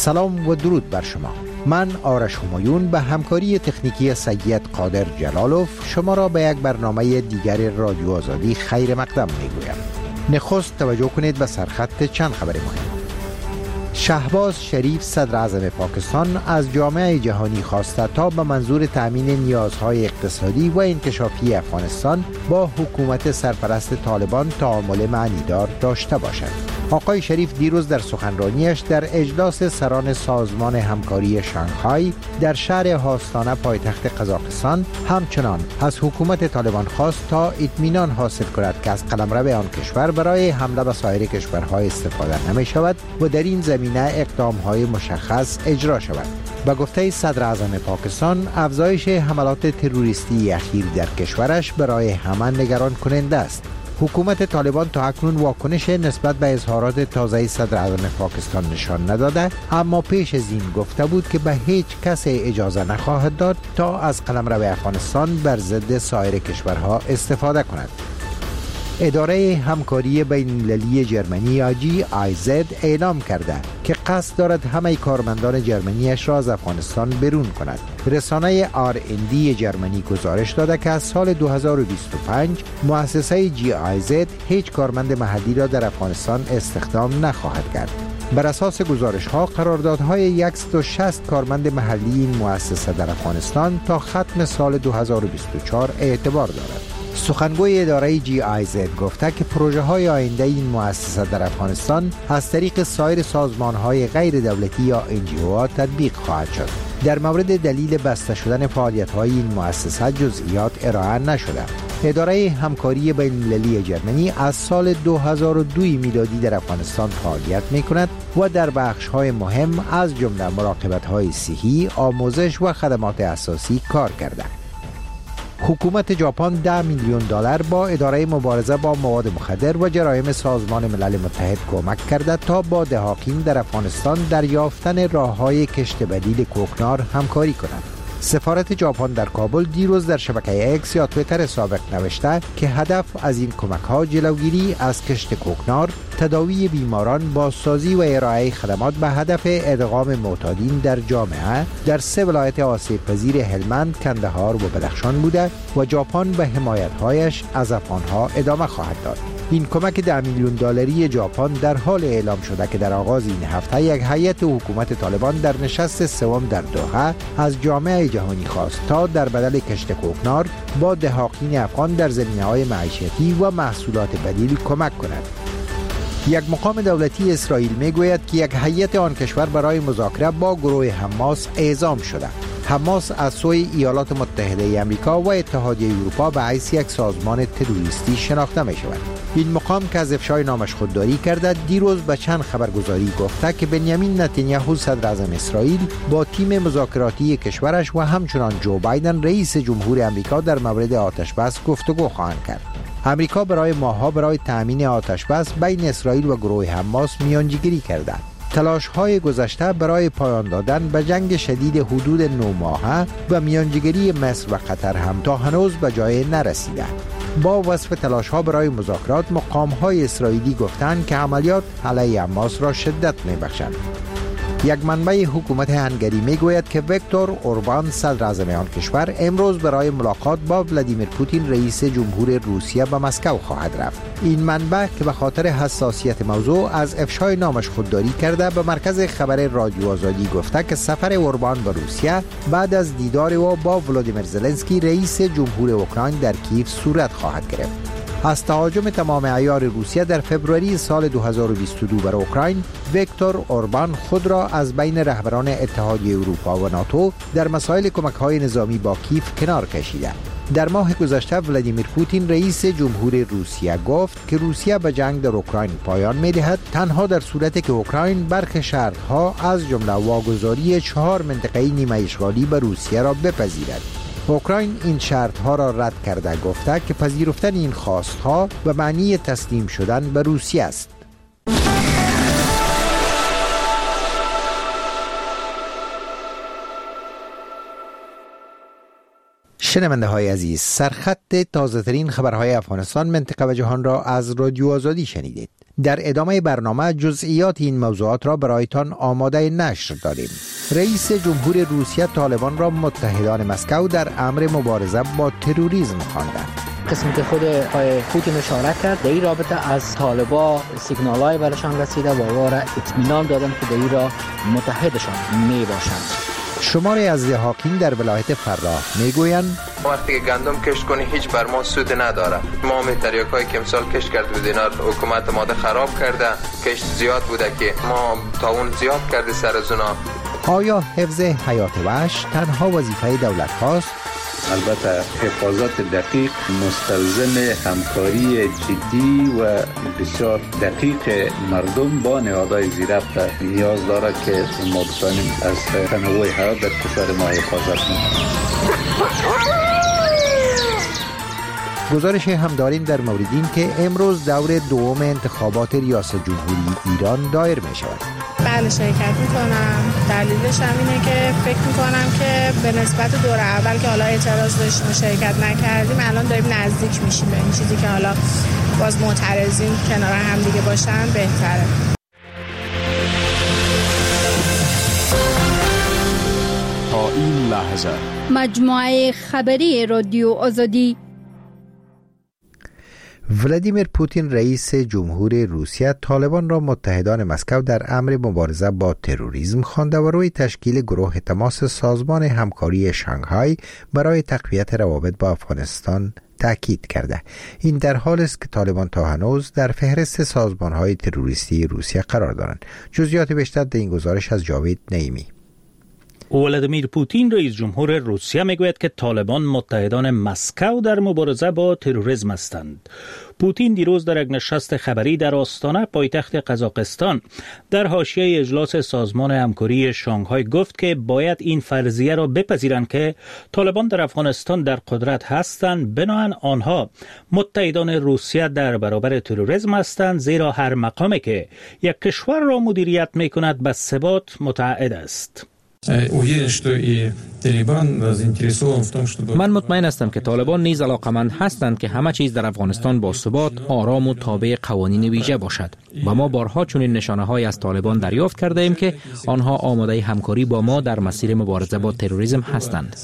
سلام و درود بر شما. من آرش همایون به همکاری تکنیکی سید قادر جلالوف شما را به یک برنامه دیگر رادیو آزادی خیر مقدم میگویم. نخست توجه کنید به سرخط چند خبر مهم. شهباز شریف صدر اعظم پاکستان از جامعه جهانی خواسته تا به منظور تأمین نیازهای اقتصادی و انکشافی افغانستان با حکومت سرپرست طالبان تعامل معنیدار داشته باشد. آقای شریف دیروز در سخنرانیش در اجلاس سران سازمان همکاری شانگهای در شهر هاستانه پایتخت قزاقستان همچنان از حکومت طالبان خواست تا اطمینان حاصل کند که از قلمرو آن کشور برای حمله به سایر کشورها استفاده نمی شود و در این زمینه اقدام‌های مشخص اجرا شود. به گفته صدر اعظم پاکستان، افزایش حملات تروریستی اخیر در کشورش برای همه نگران کننده است. حکومت طالبان تا اکنون واکنش نسبت به اظهارات تازه صدر اعظم پاکستان نشان نداده، اما پیش از این گفته بود که به هیچ کس اجازه نخواهد داد تا از قلمرو افغانستان بر ضد سایر کشورها استفاده کند. اداره همکاری بین المللی جرمنی GIZ اعلام کرده که قصد دارد همه کارمندان جرمنیش را از افغانستان برون کند. رسانه R&D جرمنی گزارش داده که از سال 2025 مؤسسه GIZ هیچ کارمند محلی را در افغانستان استخدام نخواهد کرد. بر اساس گزارش ها قراردادهای 160 کارمند محلی این مؤسسه در افغانستان تا ختم سال 2024 اعتبار دارد. سخنگوی اداره GIZ گفته که پروژه های آینده این مؤسسه در افغانستان از طریق سایر سازمان های غیر دولتی یا NGO تطبیق خواهد شد. در مورد دلیل بسته شدن فعالیت های این مؤسسه جزئیات ارائه نشده. اداره همکاری بین المللی جرمنی از سال 2002 میلادی در افغانستان فعالیت می کند و در بخش های مهم از جمله مراقبت های صحی، آموزش و خدمات اساسی کار کرده. حکومت ژاپن $10 میلیون با اداره مبارزه با مواد مخدر و جرایم سازمان ملل متحد کمک کرده تا با دهاقین در افغانستان در یافتن راه‌های کشت بدیل کوکنار همکاری کند. سفارت ژاپن در کابل دیروز در شبکه اکس یا توییتر سابق نوشته که هدف از این کمک‌ها جلوگیری از کشت کوکنار، تداوی بیماران، بازسازی و ارائه خدمات به هدف ادغام معتادین در جامعه در 3 ولایت آسیب پذیر هلمند، کندهار و بدخشان بوده و ژاپن به حمایت‌هایش از افغان‌ها ادامه خواهد داد. این کمک $10 میلیون ژاپن در حال اعلام شده که در آغاز این هفته یک هیئت حکومت طالبان در نشست سوم در دوحه از جامعه جهانی خواست تا در بدل کشت کوکنار با دهاقین افغان در زمینه‌های معیشتی و محصولات بدیل کمک کند. یک مقام دولتی اسرائیل میگوید که یک هیئت آن کشور برای مذاکره با گروه حماس اعزام شده. حماس از سوی ایالات متحده آمریکا و اتحادیه اروپا به حیث یک سازمان تروریستی شناخته می شود. این مقام که از افشای نامش خودداری کرده دیروز به چند خبرگزاری گفته که بنیامین نتانیاهو صدر اعظم اسرائیل با تیم مذاکراتی کشورش و همچنان جو بایدن رئیس جمهور آمریکا در مورد آتشبس گفتگو خواهند کرد. آمریکا برای ماه‌ها برای تأمین آتشبس بین اسرائیل و گروه حماس میانجیگری کرده. تلاش‌های گذشته برای پایان دادن به جنگ شدید حدود 9 ماهه و میانجیگری مصر و قطر هم تا هنوز به جای نرسیده. با وصف تلاش‌ها برای مذاکرات، مقام‌های اسرائیلی گفتند که عملیات علیه حماس را شدت می‌بخشند. یک منبع حکومت هنگری میگوید که ویکتور اوربان صدر اعظم آن کشور امروز برای ملاقات با ولادیمیر پوتین رئیس جمهور روسیه به مسکو خواهد رفت. این منبع که به خاطر حساسیت موضوع از افشای نامش خودداری کرده به مرکز خبر رادیو آزادی گفته که سفر اوربان به روسیه بعد از دیدار او با ولادیمیر زلنسکی رئیس جمهور اوکراین در کیف صورت خواهد گرفت. از تهاجم تمام عیار روسیه در فوریه سال 2022 بر اوکراین، ویکتور اوربان خود را از بین رهبران اتحادیه اروپا و ناتو در مسائل کمک‌های نظامی با کیف کنار کشیده. در ماه گذشته ولادیمیر پوتین رئیس جمهور روسیه گفت که روسیه به جنگ در اوکراین پایان می‌دهد تنها در صورتی که اوکراین برخی شرط‌ها از جمله واگذاری 4 منطقه نیمه اشغالی به روسیه را بپذیرد. اوکراین این شرط‌ها را رد کرده گفته که پذیرفتن این خواست‌ها به معنی تسلیم شدن به روسیه است. شنونده های عزیز، سرخط تازه ترین خبرهای افغانستان، منطقه و جهان را از رادیو آزادی شنیدید. در ادامه برنامه جزئیات این موضوعات را برایتان آماده نشر داریم. رئیس جمهور روسیه طالبان را متحدان مسکو در امر مبارزه با تروریسم خواندند. قسمی که خود آقای پوتین اشاره کرد در این رابطه از طالبان سیگنال‌های برشان رسیده و وارا اطمینان دادن که در این را متحدشان می باشند. شماری از دهاقین در ولایت فراه میگویند وقتی که گندم کشت کنی هیچ بر ما سود نداره. ما می تریاکایی که امسال کشت کرده بود اینا حکومت ماده خراب کرده، کشت زیاد بوده که ما تاون زیاد کرده سر از اونا. آیا حفظ حیات وحش تنها وظیفه دولت هاست؟ البته حفاظت دقیق مستلزم همکاری جدی و بسیار دقیق مردم با نهادهای زیرربط نیاز دارد که ما بتوانیم از تنوع حیات در کشور ما حفاظت کنیم. گزارش هم داریم در مورد این که امروز دور دوم انتخابات ریاست جمهوری ایران دایر می شود. بله شرکت میکنم. دلیلش هم اینه که فکر میکنم که به نسبت دور اول که حالا اعتراض داشتیم و شرکت نکردیم الان داریم نزدیک میشیم به این چیزی که حالا باز معترضین کنار هم دیگه باشن بهتره. تا این لحظه مجموعه خبری رادیو آزادی. ولادیمیر پوتین رئیس جمهور روسیه طالبان را متحدان مسکو در امر مبارزه با تروریسم خوانده و روی تشکیل گروه تماس سازمان همکاری شانگهای برای تقویت روابط با افغانستان تاکید کرده. این در حالی است که طالبان تا هنوز در فهرست سازمانهای تروریستی روسیه قرار دارند. جزئیات بیشتر در این گزارش از جاوید نعیمی. ولادیمیر پوتین رئیس جمهور روسیه میگوید که طالبان متحدان مسکو در مبارزه با تروریسم هستند. پوتین دیروز در یک نشست خبری در آستانه پایتخت قزاقستان در حاشیه اجلاس سازمان همکاری شانگهای گفت که باید این فرضیه را بپذیرند که طالبان در افغانستان در قدرت هستند، بنابراین آنها متحدان روسیه در برابر تروریسم هستند، زیرا هر مقامی که یک کشور را مدیریت میکند به ثبات متعهد است. من مطمئن هستم که طالبان نیز علاقمند هستند که همه چیز در افغانستان با ثبات، آرام و تابع قوانین ویژه باشد و ما بارها چنین نشانه‌هایی از طالبان دریافت کرده ایم که آنها آماده همکاری با ما در مسیر مبارزه با تروریسم هستند.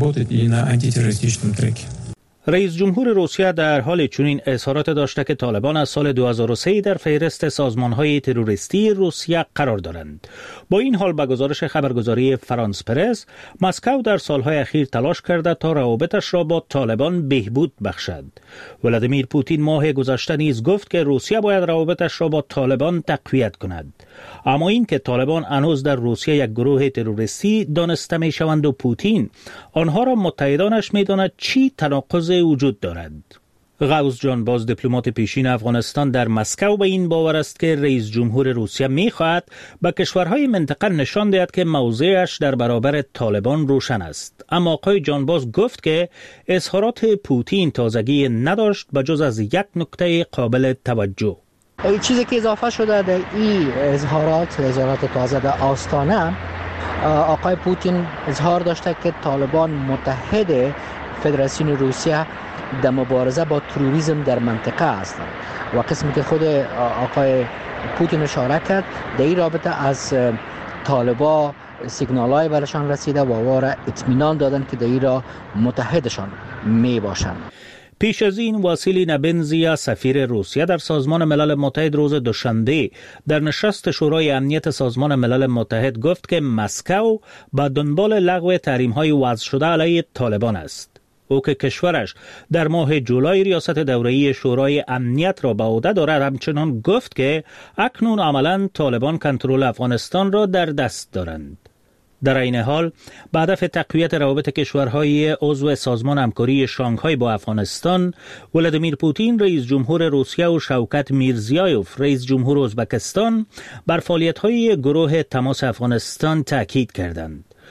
رئیس جمهور روسیه در حال چنین اظهارات داشته که طالبان از سال 2003 در فهرست سازمان‌های تروریستی روسیه قرار دارند. با این حال به گزارش خبرگزاری فرانس پرس، مسکو در سالهای اخیر تلاش کرده تا روابطش را با طالبان بهبود بخشد. ولادیمیر پوتین ماه گذشته نیز گفت که روسیه باید روابطش را با طالبان تقویت کند. اما این که طالبان هنوز در روسیه یک گروه تروریستی دانسته می‌شوند و پوتین آنها را متحدانش می‌داند، چی تناقض وجود دارد؟ غوث جان باز، دیپلمات پیشین افغانستان در مسکو، به این باور است که رئیس جمهور روسیه می‌خواهد به کشورهای منطقه نشان دهد که موضعش در برابر طالبان روشن است. اما آقای جان باز گفت که اظهارات پوتین تازگی نداشت به جز از یک نکته قابل توجه. چیزی که اضافه شده در این اظهارات تازه در آستانه، آقای پوتین اظهار داشته که طالبان متحد فدراسیون روسیه در مبارزه با تروریسم در منطقه هستند و قسمی که خود آقای پوتین اشاره کرد در این رابطه از طالبان سیگنال‌های برشان رسیده و وارا اطمینان دادن که در این را متحدشان می باشند. پیش از این واسیلی نبنزیا، سفیر روسیه در سازمان ملل متحد، روز دوشنبه در نشست شورای امنیت سازمان ملل متحد گفت که مسکو به دنبال لغو تحریم‌های وضع شده علیه طالبان است. او که کشورش در ماه جولای ریاست دوره‌ای شورای امنیت را به عهده دارد، همچنان گفت که اکنون عملاً طالبان کنترل افغانستان را در دست دارند. در این حال به هدف تقویت روابط کشورهای عضو سازمان همکاری شانگهای با افغانستان، ولادیمیر پوتین رئیس جمهور روسیه و شوکت میرزیایوف رئیس جمهور ازبکستان بر فعالیت‌های گروه تماس افغانستان تاکید کردند.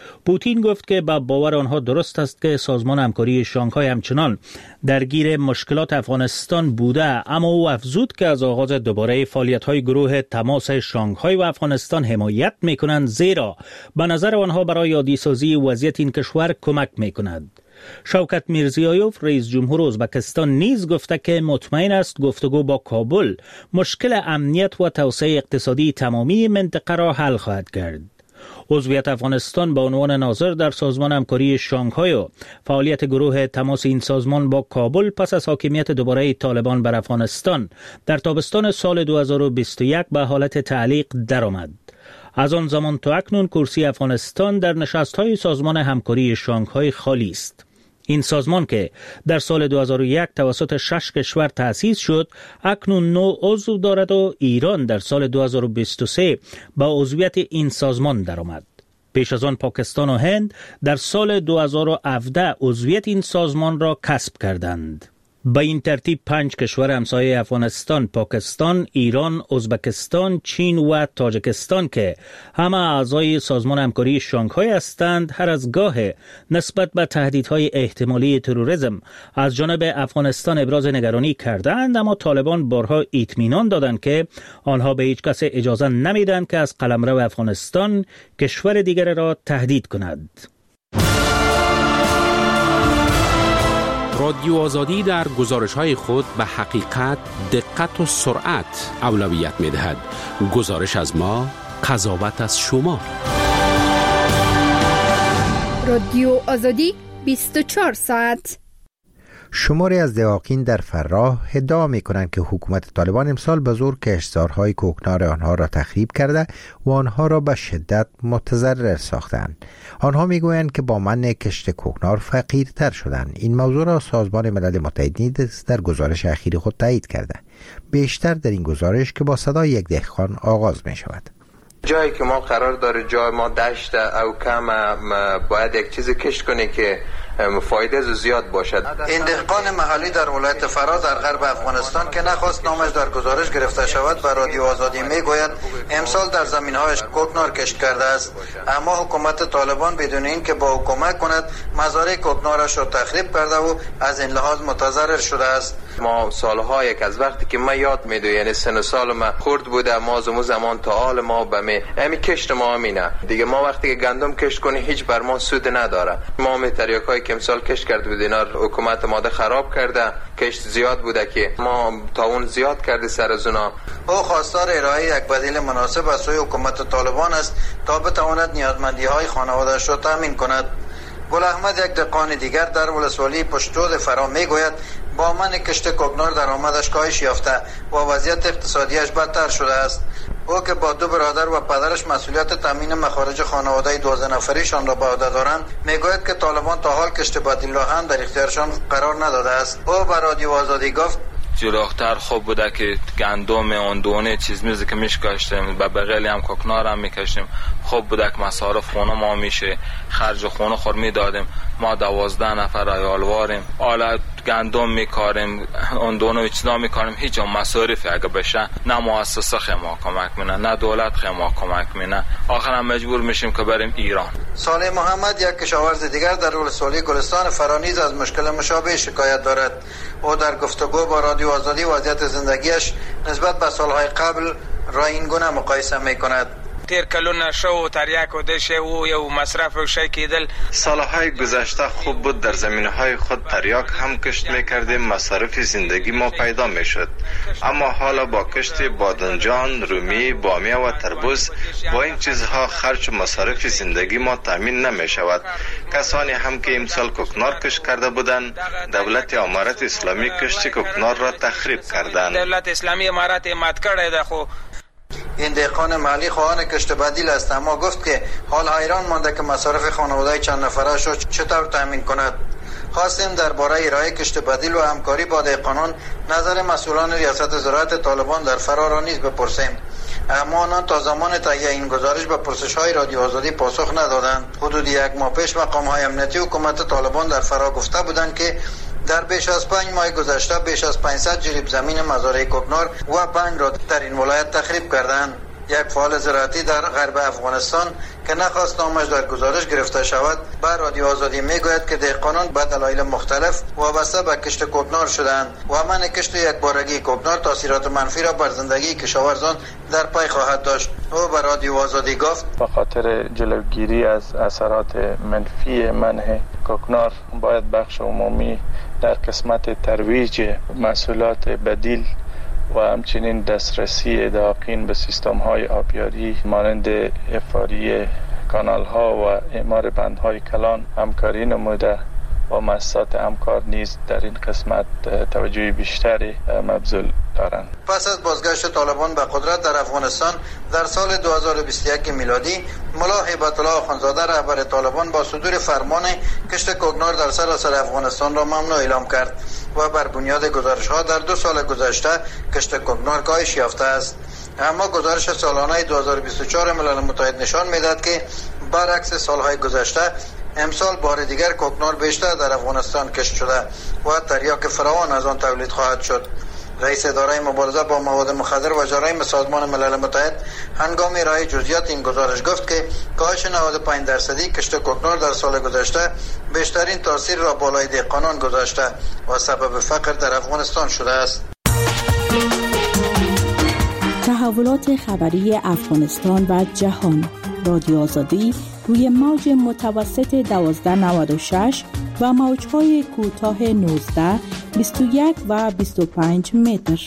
پوتین گفت که با باور آنها درست است که سازمان همکاری شانگهای همچنان درگیر مشکلات افغانستان بوده، اما او افزود که از آغاز دوباره فعالیت‌های گروه تماس شانگهای و افغانستان حمایت می‌کنند، زیرا به نظر آنها برای عادی‌سازی وضعیت این کشور کمک می‌کند. شوکت میرزیایوف رئیس جمهور ازبکستان نیز گفته که مطمئن است گفتگو با کابل مشکل امنیت و توسعه اقتصادی تمامی منطقه را حل خواهد کرد. عضویت افغانستان به عنوان ناظر در سازمان همکاری شانگهای و فعالیت گروه تماس این سازمان با کابل پس از حاکمیت دوباره طالبان بر افغانستان در تابستان سال 2021 به حالت تعلیق درآمد. از آن زمان تا اکنون کرسی افغانستان در نشست‌های سازمان همکاری شانگهای خالی است. این سازمان که در سال 2001 توسط 6 کشور تأسیس شد، اکنون 9 عضو دارد و ایران در سال 2023 با عضویت این سازمان درآمد. پیش از آن پاکستان و هند در سال 2017 عضویت این سازمان را کسب کردند. با این ترتیب 5 کشور همسایه افغانستان، پاکستان، ایران، ازبکستان، چین و تاجیکستان که همه اعضای سازمان همکاری شانگهای هستند، هر از گاه نسبت به تهدیدهای احتمالی تروریسم از جانب افغانستان ابراز نگرانی کردند، اما طالبان بارها اطمینان دادند که آنها به هیچ کس اجازه نمیدند که از قلمرو افغانستان کشور دیگر را تهدید کند. رادیو آزادی در گزارش‌های خود به حقیقت، دقت و سرعت اولویت می‌دهد. گزارش از ما، قضاوت از شما. رادیو آزادی 24 ساعت. شماری از دقیقین در فراه ادعا می‌کنند که حکومت طالبان امسال به زور کشتزارهای کوکنار آنها را تخریب کرده و آنها را به شدت متضرر ساختند. آنها میگویند که با منع کشت کوکنار فقیرتر شدند. این موضوع را سازمان ملل متحد نیز در گزارش اخیر خود تایید کرده. بیشتر در این گزارش که با صدای یک دهقان آغاز می شود. جایی که ما قرار داره، جای ما دشت او کم، باید یک چیزی کشت کنی که فایده زیاد باشد. این دهقان محلی در ولایت فراه در غرب افغانستان که نخواست نامش در گزارش گرفته شود، بر رادیو آزادی میگوید امسال در زمین‌هایش کوکنار کشت کرده است، اما حکومت طالبان بدون اینکه با او کمک کند مزارع کوکنارش را تخریب کرده و از این لحاظ متضرر شده است. ما سالها یک از وقتی که ما یاد میدو، یعنی سن و سال ما خرد بوده، ما زمان تا حال ما به امی کشت ما امینه دیگه. ما وقتی که گندم کشت کنی هیچ بر ما سود نداره. ما می تریاکای که امسال کشت کرد بود، اینا حکومت ماده خراب کرده. کشت زیاد بوده که ما تاون زیاد کرده سر از اونا. او خواستار ارائه یک بدیل مناسب از سوی حکومت طالبان است تا بتواند نیازمندی های خانواده‌اش را تامین کند. گل احمد، یک دهقان دیگر در ولسوالی پشترود فراه، میگوید با منع کشت کوکنار درآمدش کاهش یافته و وضعیت اقتصادیش بدتر شده است. او که با 2 برادر و پدرش مسئولیت تامین مخارج خانواده 12 نفریشان را به عهده دارند، میگوید که طالبان تا حال کشت بدیل را هم در اختیارشان قرار نداده است. او به رادیو آزادی گفت جلوتر خوب بوده که گندم اون دونه چیز میزی که میشکاشتیم، به بغلی هم کوکنار هم میکشیم. خوب بوده که مصارف خونه ما میشه، خرج خونه خور میدادیم. ما 12 نفر عیالواریم، حالا گندم میکاریم، اون دونه چیزا میکاریم. هیچ مصارفی اگه بشه نه مؤسسه خما کمک مینه نه دولت خما کمک مینه. آخر هم مجبور میشیم که بریم ایران. صالح محمد، یک کشاورز دیگر در ولسوالی گلستان فراه، نیز از مشکل مشابه شکایت دارد. او در گفتگو با رادیو آزادی وضعیت زندگیش نسبت به سالهای قبل را این گونه مقایسه میکند. تیر کلونه شو تریاک و دشه و یو مصرف و شی کېدل. سالهای گذشته خوب بود، در زمینهای خود تریاک هم کشت میکردیم، مصارف زندگی ما پیدا میشد. اما حالا با کشت بادنجان، رومی، بامیه و تربوز، با این چیزها خرج و مصارف زندگی ما تامین نمیشود. کسانی هم که امسال کوکنار کشت کرده بودند، دولت امارت اسلامی کشت کوکنار را تخریب کردند. دولت اسلامی امارت مات کړی ده. خو این دهقان محلی خواهان کشت بدیل است، اما گفت که حال حیران مانده که مصارف خانواده چند نفرش را چطور تامین کند. خواستیم درباره ارائه کشت بدیل و همکاری با دهقانان نظر مسئولان ریاست زراعت طالبان در فراه را نیز بپرسیم، اما آنان تا زمان تهیه این گزارش به پرسش‌های رادیو آزادی پاسخ ندادند. حدود 1 ماه پیش مقام‌های امنیتی حکومت طالبان در فراه گفته بودند که در بیش از 5 ماه گذشته بیش از 500 جریب زمین مزارع کوکنار و بنگ را در این ولایت تخریب کردند. یک فعال زراعتی در غرب افغانستان که نخواست نامش در گزارش گرفته شود بر رادیو آزادی میگوید که دهقانان به دلایل مختلف وابسته به کشت کوکنار شدند و منع کشت یکبارگی کوکنار تاثیرات منفی را بر زندگی کشاورزان در پی خواهد داشت. او به رادیو آزادی گفت به خاطر جلوگیری از اثرات منفی منع کوکنار باید بخش عمومی در قسمت ترویج محصولات بدیل و همچنین دسترسی دقیق به سیستم های آبیاری مانند افاری کانال ها و اعمار بندهای کلان همکاری نموده و مؤسسات همکار نیز در این قسمت توجه بیشتری مبذول دارند. پس از بازگشت طالبان به قدرت در افغانستان در سال 2021 میلادی ملا هیبت الله آخوندزاده رهبر طالبان با صدور فرمان کشت کوکنار در سراسر افغانستان را ممنوع اعلام کرد و بر بنیاد گزارش ها در 2 سال گذشته کشت کوکنار کاهش یافته است. اما گزارش سالانه 2024 ملل متحد نشان می‌دهد که برعکس سالهای گذشته امسال بار دیگر کوکنار بیشتر در افغانستان کشت شده و تریاک فراوان از آن تولید خواهد شد. رئیس اداره مبارزه با مواد مخدر و جرایم سازمان ملل متحد هنگام ارائه جزئیات این گزارش گفت که کاهش 95% کشت کوکنار در سال گذشته بیشترین تاثیر را بالای دهقانان گذاشته و سبب فقر در افغانستان شده است. تحولات خبری افغانستان و جهان. رادیو آزادی روی موج متوسط 1296 و موج‌های کوتاه 19، 21 و 25 متر.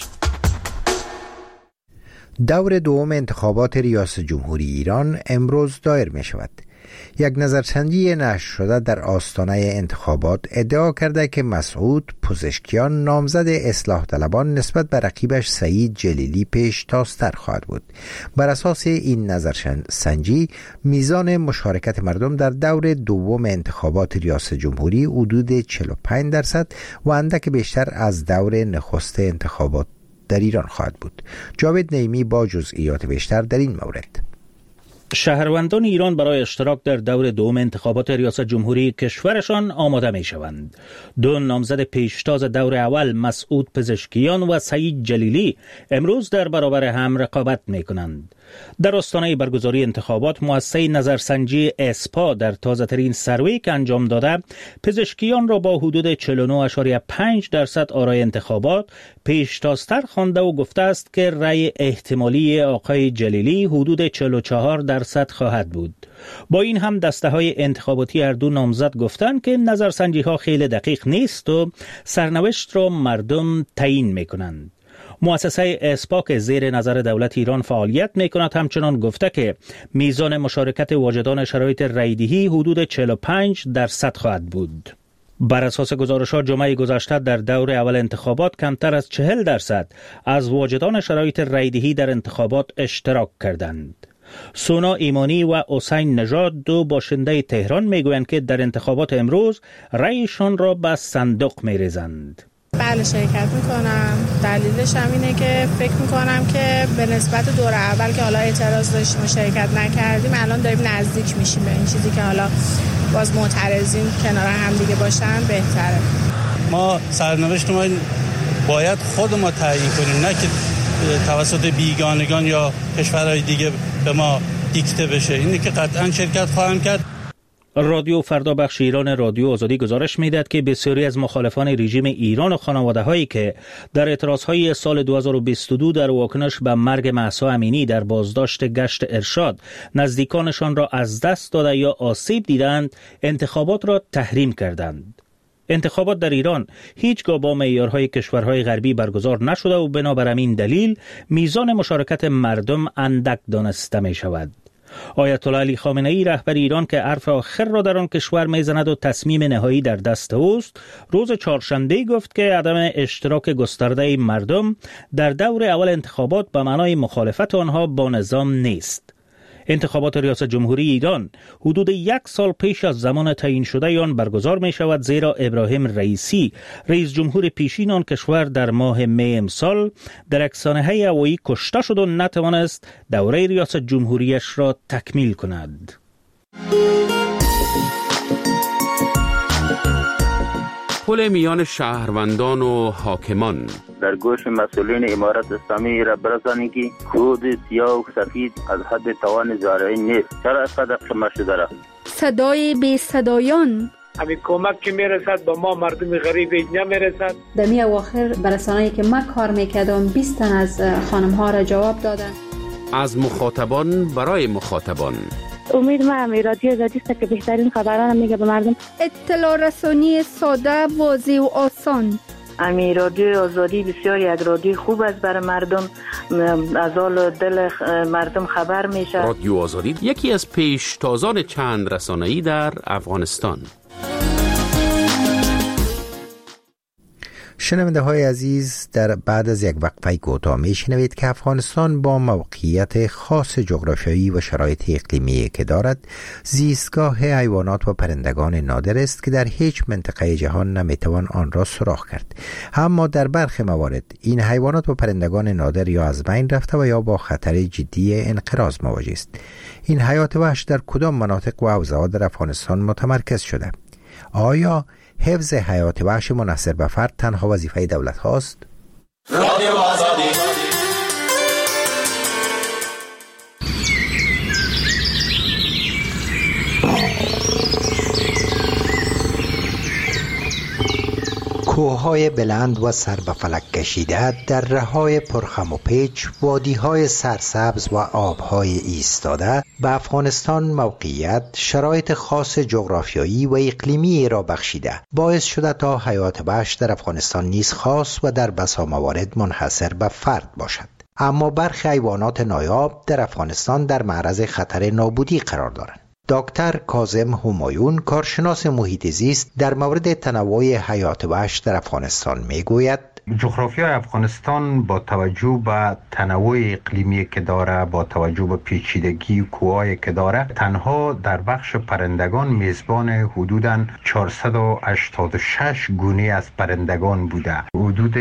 دور دوم انتخابات ریاست جمهوری ایران امروز دایر می شود. یک نظرسنجی نشر شده در آستانه انتخابات ادعا کرده که مسعود پزشکیان نامزد اصلاح طلبان نسبت به رقیبش سعید جلیلی پیشتازتر خواهد بود. بر اساس این نظرسنجی میزان مشارکت مردم در دور دوم انتخابات ریاست جمهوری حدود 45% و اندک بیشتر از دور نخست انتخابات در ایران خواهد بود. جاوید نعیمی با جزئیات بیشتر در این مورد. شهروندان ایران برای اشتراک در دور دوم انتخابات ریاست جمهوری کشورشان آماده می شوند. 2 نامزد پیشتاز دور اول مسعود پزشکیان و سعید جلیلی امروز در برابر هم رقابت می کنند. در آستانه برگزاری انتخابات مؤسسه نظرسنجی اسپا در تازه ترین سروی که انجام داده پزشکیان را با حدود 49.5% آرای انتخابات پیشتازتر خوانده و گفته است که رأی احتمالی آقای جلیلی حدود 44% خواهد بود. با این هم دسته های انتخاباتی هر دو نامزد گفتند که نظرسنجی ها خیلی دقیق نیست و سرنوشت را مردم تعیین می کنند. مؤسسه اسپا که زیر نظر دولت ایران فعالیت می کند همچنان گفته که میزان مشارکت واجدان شرایط رایدهی حدود 45% خواهد بود. بر اساس گزارش‌ها جمعه گذشته در دور اول انتخابات کمتر از 40% از واجدان شرایط رایدهی در انتخابات اشتراک کردند. سونا ایمانی و حسین نژاد 2 باشنده تهران میگویند که در انتخابات امروز رأیشان را به صندوق می‌ریزند. بله شرکت میکنم. دلیلش هم اینه که فکر میکنم که به نسبت دور اول که حالا اعتراض داشتیم و شرکت نکردیم الان داریم نزدیک میشیم به این چیزی که حالا باز معترضین کنار هم دیگه باشن بهتره. ما سرنوشت ما باید خود ما تعیین کنیم، نه که توسط بیگانگان یا کشورهای دیگه به ما دیکته بشه. اینه که قطعا شرکت خواهم کرد. رادیو فردا بخش ایران رادیو آزادی گزارش می‌دهد که بسیاری از مخالفان رژیم ایران و خانواده‌هایی که در اعتراضهای سال 2022 در واکنش به مرگ مهسا امینی در بازداشت گشت ارشاد نزدیکانشان را از دست داده یا آسیب دیدند، انتخابات را تحریم کردند. انتخابات در ایران هیچگاه با معیارهای کشورهای غربی برگزار نشده و بنابر همین دلیل میزان مشارکت مردم اندک دانسته می شود. آیت الله علی خامنه ای رهبر ایران که حرف آخر را در آن کشور میزند و تصمیم نهایی در دست اوست، روز چهارشنبه گفت که عدم اشتراک گسترده مردم در دور اول انتخابات به معنای مخالفت آنها با نظام نیست. انتخابات ریاست جمهوری ایران حدود 1 سال پیش از زمان تعیین شده آن برگزار می شود، زیرا ابراهیم رئیسی رئیس جمهور پیشین آن کشور در ماه می امسال در یک سانحه هوایی کشته شد و نتوانست دوره ریاست جمهوریش را تکمیل کند. پل میان شهروندان و حاکمان در گوش مسئولین امارت اسلامی را برسانید که کود سیاه و سفید از حد توان زارعین نیست. چرا اینقدر شما شده را؟ صدای بی صدایان. همین کمک که میرسد با ما مردم غریب نمیرسد. در می اواخر برسانه‌ای که من کار میکردم 20 تن از خانم ها را جواب دادن. از مخاطبان برای مخاطبان. امید ما رادیو آزادی است که بهترین خبران میگه به مردم. اطلاع رسانی ساده، واضح و آسان. امی رادیو آزادی بسیار یک رادیو خوب است برای مردم، از حال دل مردم خبر میشه. رادیو آزادی یکی از پیشتازان چند رسانه‌ای در افغانستان. شنونده های عزیز، در بعد از یک وقفه کوتاه میشنوید که افغانستان با موقعیت خاص جغرافیایی و شرایط اقلیمی که دارد، زیستگاه حیوانات و پرندگان نادر است که در هیچ منطقه جهان نمیتوان آن را سراغ کرد. اما در برخی موارد این حیوانات و پرندگان نادر یا از بین رفته و یا با خطر جدی انقراض مواجه است. این حیات وحش در کدام مناطق و حوزه‌ها در افغانستان متمرکز شده؟ آیا حفظ حیات وحش منحصر به فرد تنها وظیفه دولت هاست؟ رادیو آزادی. کوههای بلند و سر به فلک کشیده، دره‌های پرخم و پیچ، وادی‌های سرسبز و آب‌های ایستاده به افغانستان موقعیت، شرایط خاص جغرافیایی و اقلیمی را بخشیده باعث شده تا حیات وحش در افغانستان نیز خاص و در بسا موارد منحصر به فرد باشد. اما برخی حیوانات نایاب در افغانستان در معرض خطر نابودی قرار دارند. دکتر کاظم همایون، کارشناس محیط زیست، در مورد تنوع حیات وحش در افغانستان میگوید: جغرافیای افغانستان با توجه به تنوع اقلیمی که داره، با توجه به پیچیدگی کوه‌ای که داره، تنها در بخش پرندگان میزبان حدوداً 486 گونه از پرندگان بوده. حدود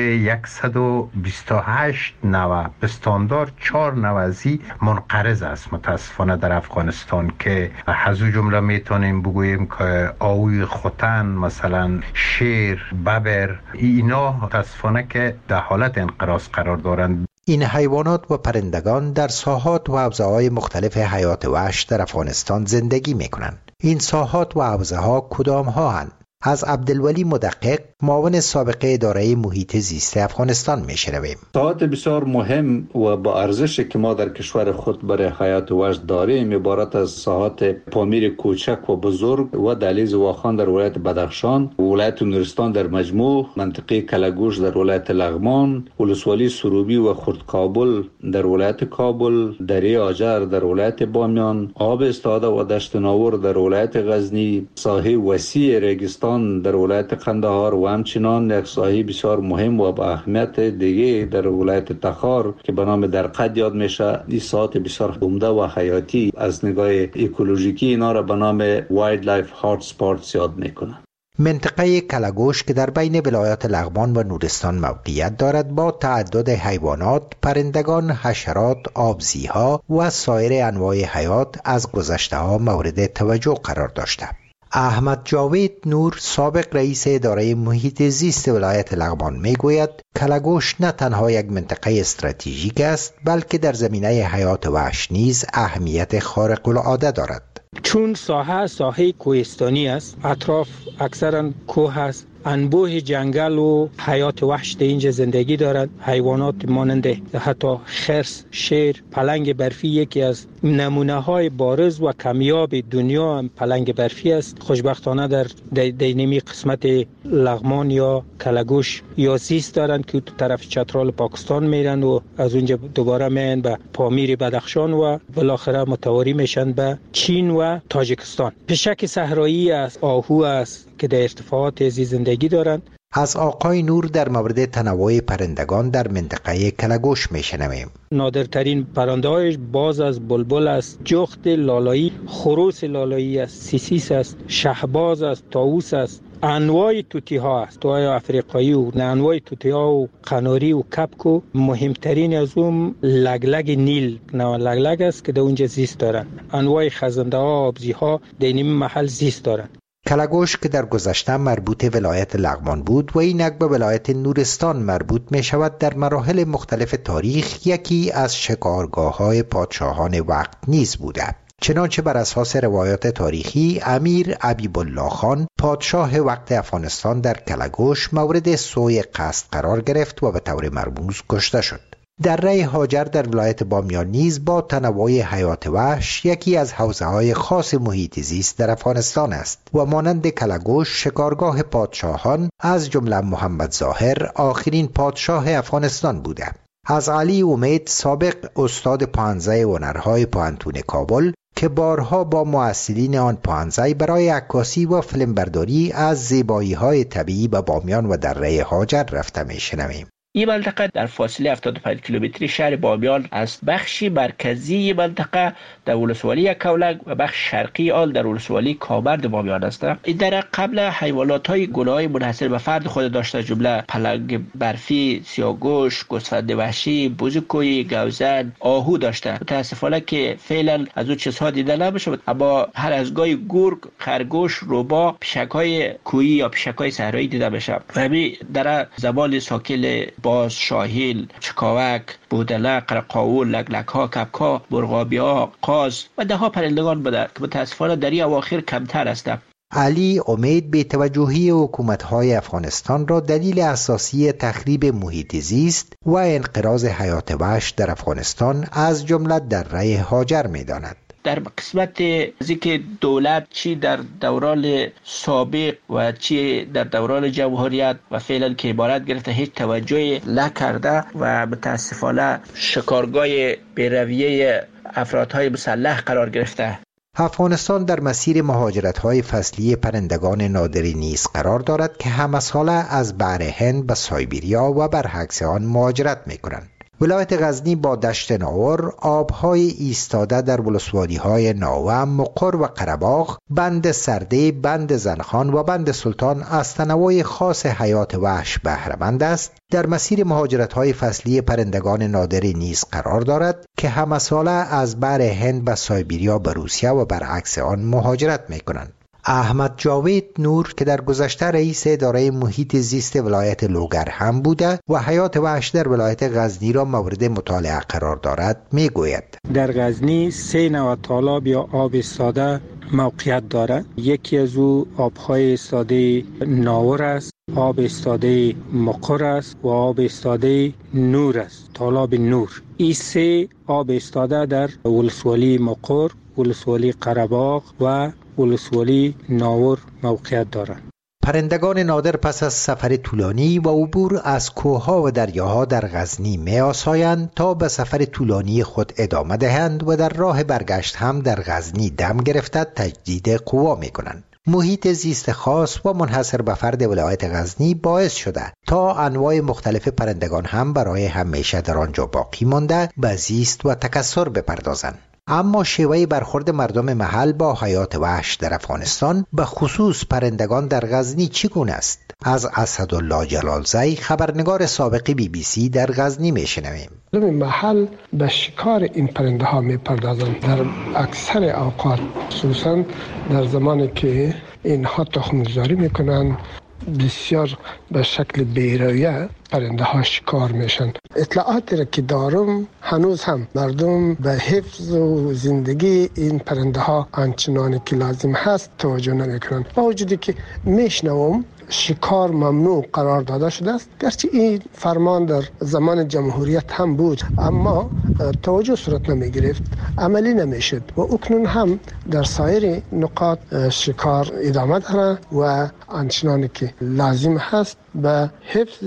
128 نوع پستاندار 4 نوع ازی منقرض است متاسفانه در افغانستان، که از او جمله میتونیم بگوییم که آوی خوتن، مثلا شیر، ببر، اینا متاسفانه که در حالت انقراض قرار دارند. این حیوانات و پرندگان در ساحات و حوزه‌های مختلف حیات وحش در افغانستان زندگی می‌کنند. این ساحات و حوزه‌ها کدام‌ها هستند؟ از عبدالولی مدقق، معاون سابق اداره محیط زیست افغانستان میشنویم. ساحات بسیار مهم و با ارزشی که ما در کشور خود برای حیات وحش داریم عبارت از ساحات پامیر کوچک و بزرگ و دهلیز واخان در ولایت بدخشان، ولایت نورستان در مجموع، منطقه کلگوش در ولایت لغمان، ولسوالی سروبی و خرد کابل در ولایت کابل، دره آجر در ولایت بامیان، آب استاده و دشت ناور در ولایت غزنی، ساحه وسیع ریگستان در ولایت قندهار و همچنان یک ساحه بسیار مهم و با اهمیت دیگه در ولایت تخار که به نام درقد یاد میشه. این ساحات بسیار عمده و حیاتی از نگاه اکولوژیکی اینا را به نام وایلد لایف هات اسپاتس یاد میکنه. منطقه کلگوش که در بین ولایات لغمان و نورستان موقعیت دارد، با تعدد حیوانات، پرندگان، حشرات، آبزیها و سایر انواع حیات از گذشته‌ها مورد توجه قرار داشته. احمد جاوید نور، سابق رئیس اداره محیط زیست ولایت لغمان میگوید کلگوش نه تنها یک منطقه استراتژیک است، بلکه در زمینه حیات وحش نیز اهمیت خارق العاده دارد. چون ساحه کوهستانی است، اطراف اکثرا کوه است، انبوه جنگل و حیات وحش در اینجا زندگی دارد. حیوانات مانند حتی خرس، شیر، پلنگ برفی یکی از نمونه های بارز و کمیاب دنیا هم پلنگ برفی است. خوشبختانه در دینمی قسمت لغمان یا کلگوش یا زیست دارند که تو طرف چترال پاکستان میرن و از اونجا دوباره میان به پامیر بدخشان و بالاخره متواری میشن به چین و تاجیکستان. پشک صحرایی است، آهو است که در ارتفاعات زندگی دارند. از آقای نور در مورد تنوع پرندگان در منطقه کلگوش میشنویم. نادرترین پرنده هایش باز از بلبل است، جغد لالایی، خروس لالایی است، سیسیس است، شهباز است، طاووس است. انواع توتی ها است، توتی افریقایی و انواع توتی ها و قناری و کپک و مهمترین از اون لگلگ نیل، نه لگلگ است که در اونجا زیست دارند. انواع خزنده ها، آبزی ها در این محل زیست دارند. کلاگوش که در گذشته مربوط ولایت لغمان بود و اینک به ولایت نورستان مربوط می شود، در مراحل مختلف تاریخ یکی از شکارگاه‌های پادشاهان وقت نیز بوده. چنانچه بر اساس روایات تاریخی امیر حبیب‌الله خان پادشاه وقت افغانستان در کلاگوش مورد سوء قصد قرار گرفت و به طور مرموز کشته شد. دره هاجر در ولایت بامیان نیز با تنوع حیات وحش یکی از حوزه‌های خاص محیط زیست در افغانستان است و مانند کلاگوش شکارگاه پادشاهان از جمله محمد ظاهر آخرین پادشاه افغانستان بوده. از علی امید سابق استاد پانزه هنرهای پوهنتون کابل که بارها با مؤثرین آن پانزه برای عکاسی و فیلمبرداری از زیبایی‌های طبیعی به بامیان و دره هاجر رفته می‌شنویم. این منطقه در فاصله 75 کیلومتری شهر بامیان است. بخشی مرکزی منطقه در ولسوالی کولک و بخش شرقی آن در ولسوالی کامرد بامیان است. این دره قبل حیوانات‌های گونه‌های منحصر به فرد خود داشته، جمله پلنگ برفی، سیاه‌گوش، گوسفند وحشی، بزرگوی، گوزن، آهو داشته. متاسفانه که فعلا از اون چیزها دیده نمی‌شود، اما هر از گاهی گرگ، خرگوش، روباه، پیشک‌های کوهی یا پیشک‌های صحرایی دیده میشه. و همین دره زبان ساکل باز، شاهین، چکاوک، بودله، قرقاول، لگلک‌ها، کبک‌ها، مرغابی‌ها، قاز و ده ها پرندگان بوده که متاسفانه در این اواخر کمتر است. علی امید به توجهی حکومت‌های افغانستان را دلیل اساسی تخریب محیط زیست و انقراض حیات وحش در افغانستان از جمله دره هاجر می‌داند. در قسمت از اینکه دولت چی در دوران سابق و چی در دوران جمهوریت و فعلا که عبارت گرفته هیچ توجهی نکرده و متاسفانه شکارگاه بی‌رویه افرادهای مسلح قرار گرفته. افغانستان در مسیر مهاجرت‌های فصلی پرندگان نادری نیز قرار دارد که همساله از بحر هند به سایبریا و برعکس آن مهاجرت می‌کنند. ولایت غزنی با دشت ناور، آبهای ایستاده در ولسوالی‌های ناوه، مقر و قره‌باغ، بند سرده، بند زنخان و بند سلطان از تنوع خاص حیات وحش بهره‌مند است. در مسیر مهاجرت‌های فصلی پرندگان نادری نیز قرار دارد که همساله از بحر هند به سایبریا به روسیه و برعکس آن مهاجرت می‌کنند. احمد جاوید نور که در گذشته رئیس اداره محیط زیست ولایت لوگر هم بوده و حیات وحش در ولایت غزنی را مورد مطالعه قرار دارد میگوید: در غزنی 3 نوع تالاب یا آب ساده موقعیت دارد. یکی از او آبهای ساده ناور است، آب استاده مقر است و آب استاده نور است، تالاب نور. این 3 آب استاده در ولسوالی مقر، ولسوالی قره‌باغ و ولسوالی ناور موقعیت دارند. پرندگان نادر پس از سفر طولانی و عبور از کوهها و دریاها در غزنی می‌آسایند تا به سفر طولانی خود ادامه دهند و در راه برگشت هم در غزنی دم گرفته تجدید قوا می‌کنند. محیط زیست خاص و منحصر به فرد ولایت غزنی باعث شده تا انواع مختلف پرندگان هم برای همیشه در آنجا باقی مانده به زیست و تکثر بپردازند. اما شیوه برخورد مردم محل با حیات وحش در افغانستان به خصوص پرندگان در غزنی چگونه است؟ از اسدالله جلالزی خبرنگار سابق BBC در غزنی میشنویم. مردم محل به شکار این پرنده ها میپردازند در اکثر اوقات، خصوصا در زمانی که اینها تخم‌گذاری میکنند. بسیار به شکل بی‌رویه پرنده ها شکار میشن. اطلاعاتی را که دارم هنوز هم مردم به حفظ و زندگی این پرنده ها آنچنانی که لازم هست توجه نمیکنن، با وجودی که میشنوم شکار ممنوع قرار داده شده است. گرچه این فرمان در زمان جمهوریت هم بود اما توجه صورت نمی گرفت، عملی نمی شد و اکنون هم در سایر نقاط شکار ادامه داره و آنچنانی که لازم هست به حفظ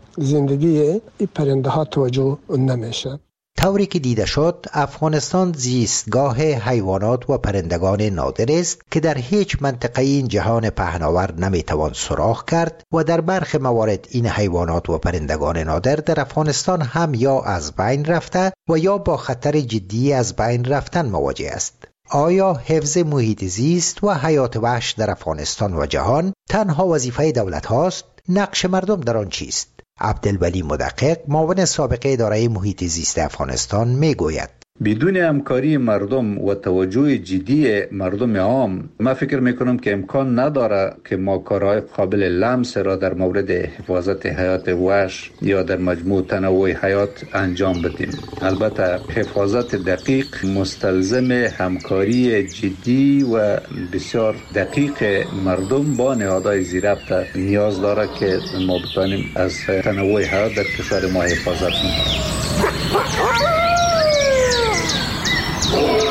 زندگی این پرنده ها توجه نمی شد. طوری که دیده شد افغانستان زیستگاه حیوانات و پرندگان نادر است که در هیچ منطقه این جهان پهناور نمیتوان سراغ کرد و در برخی موارد این حیوانات و پرندگان نادر در افغانستان هم یا از بین رفته و یا با خطر جدی از بین رفتن مواجه است. آیا حفظ محیط زیست و حیات وحش در افغانستان و جهان تنها وظیفه دولت هاست؟ نقش مردم در آن چیست؟ عبدالولی مدقق معاون سابق اداره محیط زیست افغانستان میگوید: بدون همکاری مردم و توجه جدی مردم عام، ما فکر میکنم که امکان نداره که ما کارهای قابل لمس را در مورد حفاظت حیات وحش یا در مجموع تنوع حیات انجام بدیم. البته حفاظت دقیق مستلزم همکاری جدی و بسیار دقیق مردم با نهادهای زیربط نیاز داره که ما بتوانیم از تنوع حیات در کشور ما حفاظت کنیم.